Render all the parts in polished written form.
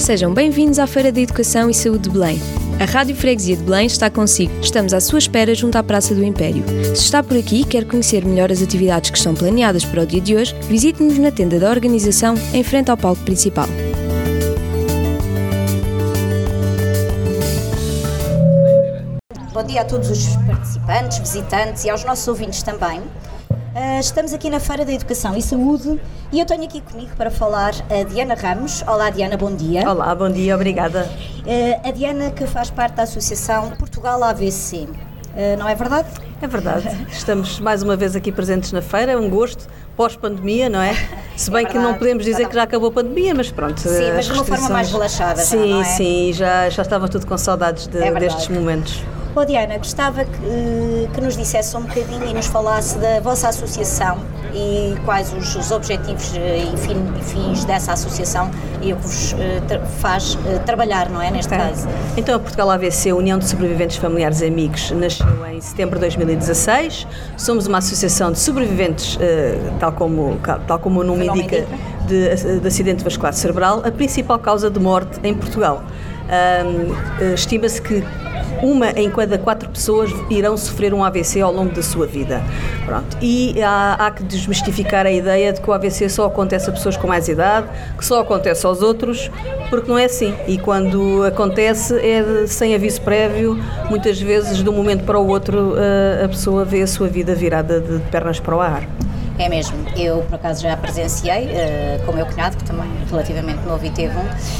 Sejam bem-vindos à Feira da Educação e Saúde de Belém. A Rádio Freguesia de Belém está consigo. Estamos à sua espera junto à Praça do Império. Se está por aqui e quer conhecer melhor as atividades que estão planeadas para o dia de hoje, visite-nos na tenda da organização em frente ao palco principal. Bom dia a todos os participantes, visitantes e aos nossos ouvintes também. Estamos aqui na Feira da Educação e Saúde e eu tenho aqui comigo para falar a Diana Ramos. Olá Diana, bom dia. Olá, bom dia, obrigada. A Diana que faz parte da Associação Portugal AVC, não é verdade? É verdade, estamos mais uma vez aqui presentes na feira, é um gosto, pós-pandemia, não é? Se bem que não podemos dizer que já acabou a pandemia, mas pronto. Sim, mas de uma forma mais relaxada. Sim, não é? sim, já estava tudo com saudades destes momentos. Diana, gostava que nos dissesse um bocadinho e nos falasse da vossa associação e quais os objetivos e fins dessa associação e o que vos faz trabalhar, não é, neste caso. Então a Portugal AVC, União de Sobreviventes Familiares e Amigos, nasceu em setembro de 2016. Somos uma associação de sobreviventes, tal como o nome indica, de acidente vascular cerebral, a principal causa de morte em Portugal. Estima-se que uma em cada 4 pessoas irão sofrer um AVC ao longo da sua vida. Pronto. E há que desmistificar a ideia de que o AVC só acontece a pessoas com mais idade, que só acontece aos outros, porque não é assim. E quando acontece é sem aviso prévio, muitas vezes de um momento para o outro a pessoa vê a sua vida virada de pernas para o ar. É mesmo, eu por acaso já presenciei com o meu cunhado, que também é relativamente novo e teve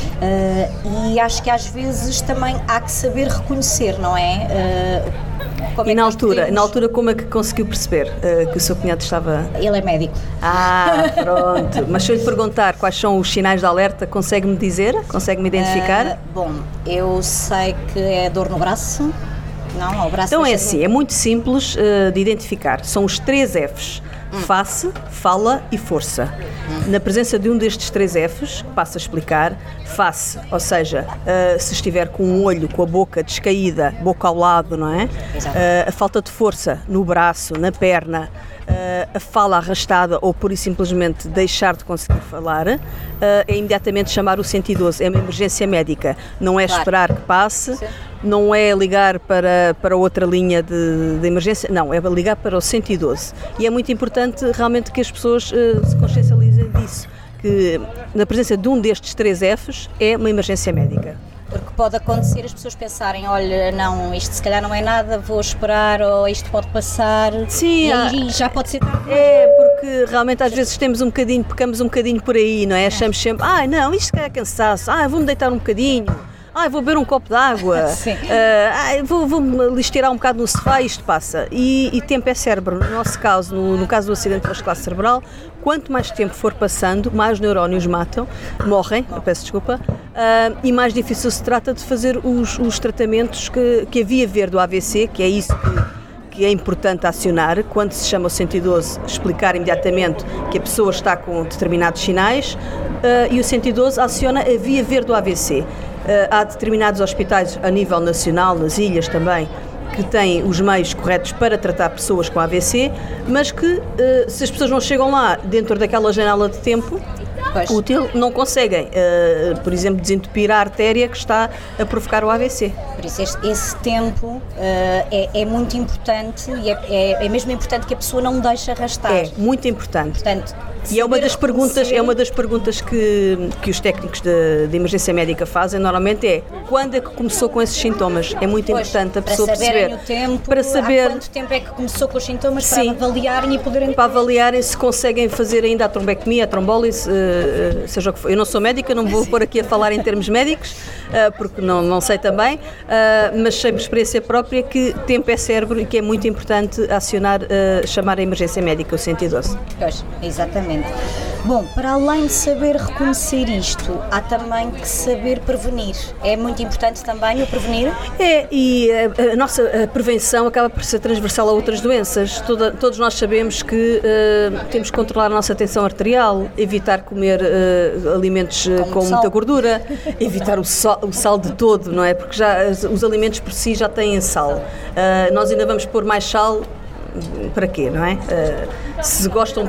e acho que às vezes também há que saber reconhecer, não é? E na altura como é que conseguiu perceber que o seu cunhado estava... Ele é médico. Pronto, mas se eu lhe perguntar quais são os sinais de alerta, consegue-me dizer? Consegue-me identificar? Bom, eu sei que é dor no braço, não, o braço... Então é assim, é muito simples de identificar, são os 3 Fs. Face, fala e força. Na presença de um destes 3 Fs, que passo a explicar, face, ou seja, se estiver com um olho, com a boca descaída, boca ao lado, não é? A falta de força no braço, na perna, a fala arrastada ou pura e simplesmente deixar de conseguir falar, é imediatamente chamar o 112, é uma emergência médica, não é esperar que passe, não é ligar para outra linha de emergência, não, é ligar para o 112. E é muito importante realmente que as pessoas se consciencializem disso, que na presença de um destes 3 Fs é uma emergência médica. Porque pode acontecer as pessoas pensarem, olha, não, isto se calhar não é nada, vou esperar, ou isto pode passar. Sim, e já pode ser tarde. Porque realmente às vezes pecamos um bocadinho por aí, não é? Achamos sempre, não, isto se calhar é cansaço, vou-me deitar um bocadinho, vou beber um copo de água, vou-me estirar um bocado no sofá e isto passa. E tempo é cérebro. No nosso caso, no caso do acidente vascular cerebral, quanto mais tempo for passando, mais neurónios morrem, peço desculpa, e mais difícil se trata de fazer os tratamentos que havia ver do AVC, que é isso que é importante acionar, quando se chama o 112, explicar imediatamente que a pessoa está com determinados sinais, e o 112 aciona a via verde do AVC. Há determinados hospitais a nível nacional, nas ilhas também, que têm os meios corretos para tratar pessoas com AVC, mas que se as pessoas não chegam lá dentro daquela janela de tempo útil, não conseguem, por exemplo, desentupir a artéria que está a provocar o AVC. Por isso esse tempo é muito importante e é mesmo importante que a pessoa não deixe arrastar. É muito importante. Portanto, e é uma das perguntas que os técnicos de emergência médica fazem normalmente quando é que começou com esses sintomas? É muito importante a pessoa perceber. O tempo, para saber há quanto tempo é que começou com os sintomas, sim, para avaliarem e poderem... Para avaliarem se conseguem fazer ainda a trombectomia, a trombólise, seja o que for. Eu não sou médica, não vou pôr aqui a falar em termos médicos, porque não sei também, mas sei por experiência própria que tempo é cérebro e que é muito importante chamar a emergência médica, o 112. Pois, exatamente. Bom, para além de saber reconhecer isto, há também que saber prevenir. É muito importante também o prevenir? E a nossa prevenção acaba por ser transversal a outras doenças. Todos nós sabemos que temos que controlar a nossa tensão arterial, evitar comer alimentos com muita gordura, evitar o sal de todo, não é? Porque já os alimentos por si já têm sal. Nós ainda vamos pôr mais sal, para quê, não é? Se gostam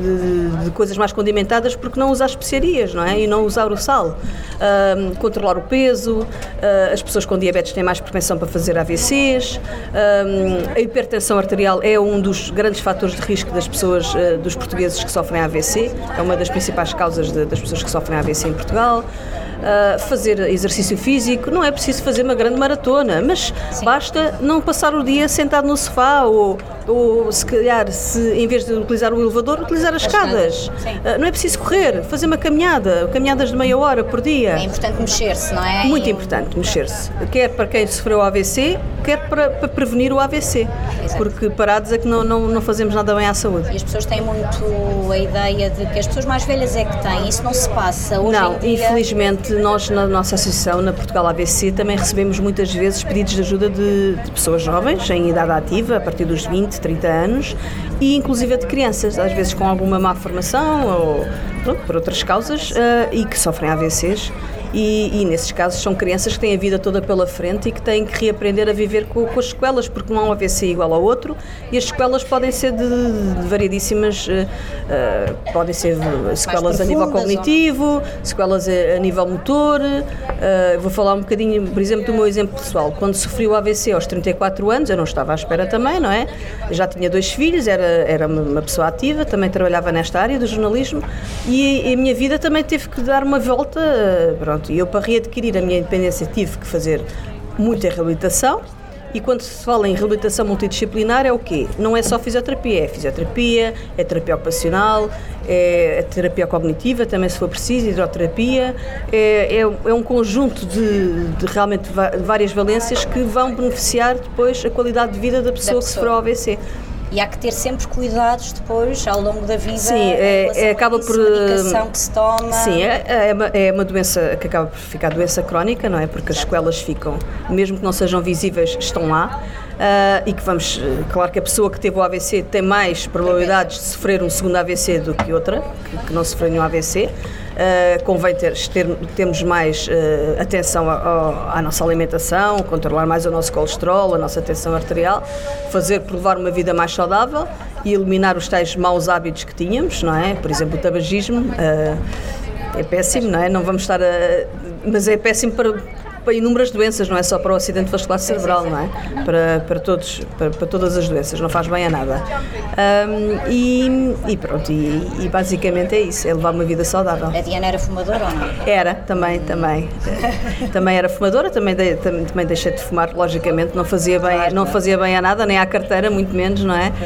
de coisas mais condimentadas, porque não usar especiarias, não é? E não usar o sal. Controlar o peso, as pessoas com diabetes têm mais propensão para fazer AVCs, a hipertensão arterial é um dos grandes fatores de risco das pessoas, dos portugueses que sofrem AVC, é uma das principais causas das pessoas que sofrem AVC em Portugal. Fazer exercício físico, não é preciso fazer uma grande maratona, mas basta não passar o dia sentado no sofá ou se calhar, em vez de utilizar o elevador, utilizar as escadas. Não é preciso correr, fazer uma caminhada, caminhadas de meia hora por dia. É importante mexer-se, não é? Muito importante mexer-se, quer para quem sofreu AVC, quer para prevenir o AVC. Exato. Porque parados é que não fazemos nada bem à saúde. E as pessoas têm muito a ideia de que as pessoas mais velhas é que têm, isso não se passa hoje não, em dia. Infelizmente nós na nossa associação, na Portugal AVC, também recebemos muitas vezes pedidos de ajuda de pessoas jovens, em idade ativa, a partir dos 20, 30 anos, e inclusive de crianças, às vezes com alguma má formação ou por outras causas, e que sofrem AVCs. E nesses casos são crianças que têm a vida toda pela frente e que têm que reaprender a viver com as sequelas, porque não há um AVC igual ao outro, e as sequelas podem ser de variedíssimas, podem ser sequelas a nível cognitivo, sequelas a nível motor. Vou falar um bocadinho, por exemplo, do meu exemplo pessoal. Quando sofri o AVC aos 34 anos, eu não estava à espera também, não é? Já tinha 2 filhos, era uma pessoa ativa, também trabalhava nesta área do jornalismo, e a minha vida também teve que dar uma volta, pronto. E eu, para readquirir a minha independência, tive que fazer muita reabilitação. E quando se fala em reabilitação multidisciplinar, é o quê? Não é só fisioterapia, é fisioterapia, é terapia ocupacional, é terapia cognitiva, também se for preciso, hidroterapia, é um conjunto de realmente várias valências que vão beneficiar depois a qualidade de vida da pessoa que sofreu AVC. E há que ter sempre cuidados depois, ao longo da vida, sim, acaba por medicação que se toma. Sim, é uma doença que acaba por ficar doença crónica, não é? Porque as sequelas ficam, mesmo que não sejam visíveis, estão lá. E que claro que a pessoa que teve o AVC tem mais probabilidades de sofrer um segundo AVC do que outra, que não sofreu nenhum AVC. Convém termos mais atenção à nossa alimentação, controlar mais o nosso colesterol, a nossa tensão arterial, levar uma vida mais saudável e eliminar os tais maus hábitos que tínhamos, não é? Por exemplo, o tabagismo é péssimo, não é? Não vamos estar mas é péssimo para inúmeras doenças, não é só para o acidente vascular cerebral, não é? Para todas as doenças, não faz bem a nada. E pronto, e basicamente é isso, é levar uma vida saudável. A Diana era fumadora ou não? Era, também. Também era fumadora, também deixei de fumar, logicamente, não fazia bem a nada, nem à carteira, muito menos, não é?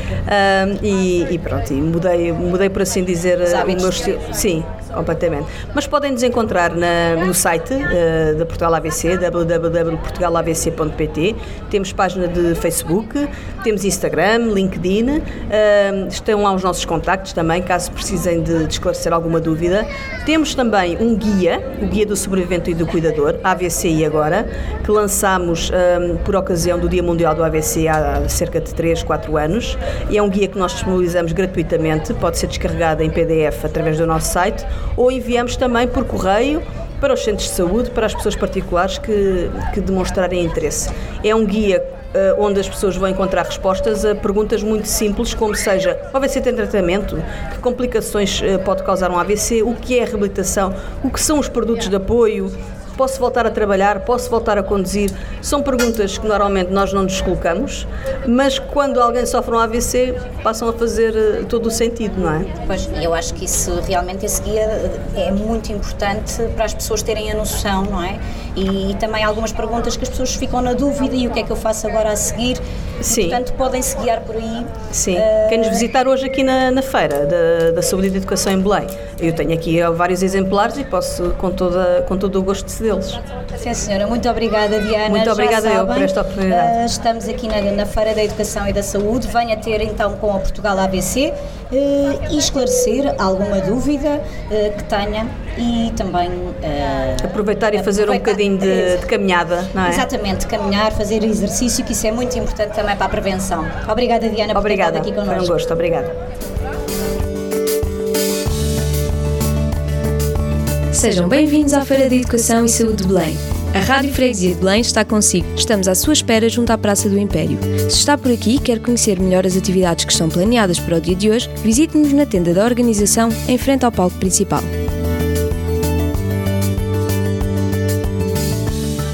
E pronto, e mudei por assim dizer o meu estilo. Sim, completamente. Mas podem nos encontrar no site da Portugal AVC, www.portugalavc.pt. Temos página de Facebook, temos Instagram, LinkedIn, estão lá os nossos contactos também, caso precisem de esclarecer alguma dúvida. Temos também um guia, o Guia do Sobrevivente e do Cuidador, AVC e Agora, que lançámos por ocasião do Dia Mundial do AVC há cerca de 3, 4 anos, e é um guia que nós disponibilizamos gratuitamente, pode ser descarregado em PDF através do nosso site, ou enviamos também por correio para os centros de saúde, para as pessoas particulares que demonstrarem interesse. É um guia onde as pessoas vão encontrar respostas a perguntas muito simples, como seja, o AVC tem tratamento? Que complicações pode causar um AVC? O que é a reabilitação? O que são os produtos de apoio? Posso voltar a trabalhar? Posso voltar a conduzir? São perguntas que normalmente nós não nos colocamos, mas quando alguém sofre um AVC passam a fazer todo o sentido, não é? Pois, eu acho que realmente esse guia é muito importante para as pessoas terem a noção, não é? E também algumas perguntas que as pessoas ficam na dúvida, e o que é que eu faço agora a seguir? Sim. Portanto, podem-se guiar por aí. Sim. Quem nos visitar hoje aqui na feira da Saúde e da Educação em Belém, eu tenho aqui vários exemplares e posso com todo o gosto de cedê-los. Sim, senhora. Muito obrigada, Diana. Muito obrigada eu por esta oportunidade. Estamos aqui na Feira da Educação e da Saúde. Venha ter então com a Portugal AVC e esclarecer alguma dúvida que tenha, e também aproveitar e fazer um bocadinho de caminhada, não é? Exatamente, caminhar, fazer exercício, que isso é muito importante também para a prevenção. Obrigada, Diana, por ter estado aqui connosco. Foi um gosto, obrigada. Sejam bem-vindos à Feira de Educação e Saúde de Belém. A Rádio Freguesia de Belém está consigo. Estamos à sua espera junto à Praça do Império. Se está por aqui e quer conhecer melhor as atividades que estão planeadas para o dia de hoje, visite-nos na tenda da organização em frente ao palco principal.